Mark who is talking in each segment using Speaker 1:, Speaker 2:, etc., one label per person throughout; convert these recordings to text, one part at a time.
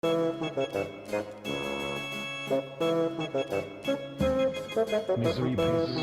Speaker 1: Misery pays.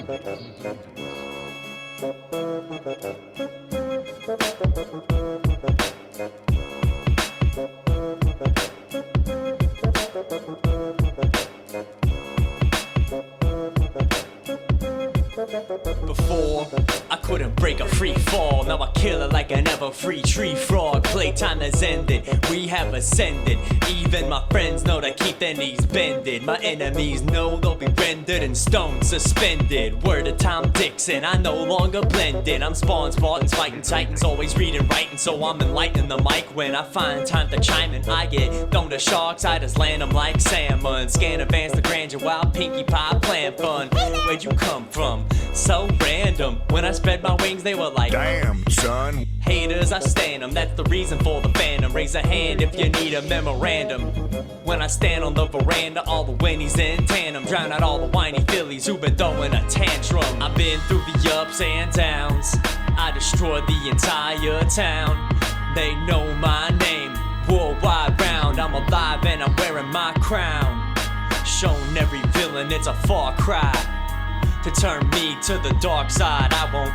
Speaker 2: Before, I couldn't break a free fall. Now I kill it like an ever-free tree frog. Playtime has ended, we have ascended. Even my friends know to keep their knees bended. My enemies know they'll be rendered in stone suspended. Word of Tom Dixon, I no longer blend in. I'm spawning Spartans, fighting Titans, always reading, writing. So I'm enlightening the mic when I find time to chime in. I get thrown to sharks, I just land them like salmon. Scan advance the grandeur while Pinkie Pie plan fun. Where'd you come from? So random. When I spread my wings, they were like,
Speaker 3: damn, son.
Speaker 2: Haters, I stand them. That's the reason for the fandom. Raise a hand if you need a memorandum. When I stand on the veranda, all the winnies in tandem. Drown out all the whiny fillies who've been throwing a tantrum. I've been through the ups and downs. I destroyed the entire town. They know my name, worldwide round. I'm alive and I'm wearing my crown. Shown every villain, it's a far cry to turn me to the dark side. I won't,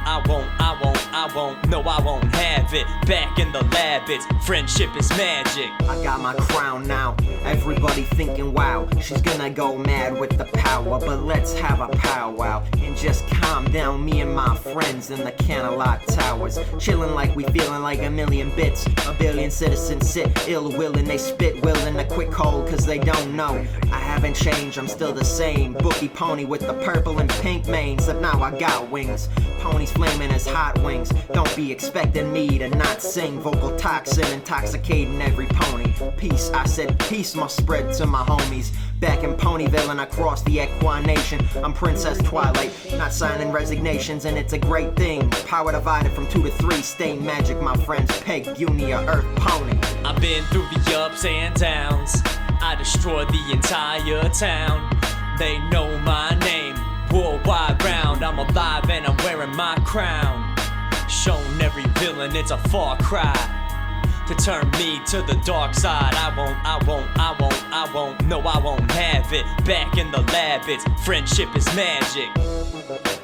Speaker 2: no I won't have it. Back in the lab, it's friendship is magic.
Speaker 4: I got my crown now, everybody thinking wow, she's gonna go mad with the power. But let's have a powwow and just calm down, me and my friends in the Canalot Towers. Chilling like we feeling like a million bits. A billion citizens sit ill-willing, they spit willing a quick hold cause they don't know. I haven't changed, I'm still the same bookie pony with the purple and pink mane, except now I got wings. Ponies flaming as hot wings. Don't be expecting me to not sing. Vocal toxin intoxicating every pony. Peace, I said peace must spread to my homies. Back in Ponyville and across the Equination, I'm Princess Twilight, not signing resignations, and it's a great thing. Power divided from 2 to 3, stay magic, my friends. Peg, Unia, Earth Pony.
Speaker 2: I've been through the ups and downs. I destroyed the entire town. They know my name, worldwide round. I'm alive and I'm wearing my crown. Shown every villain, it's a far cry to turn me to the dark side. I won't, no I won't have it. Back in the lab, it's friendship is magic.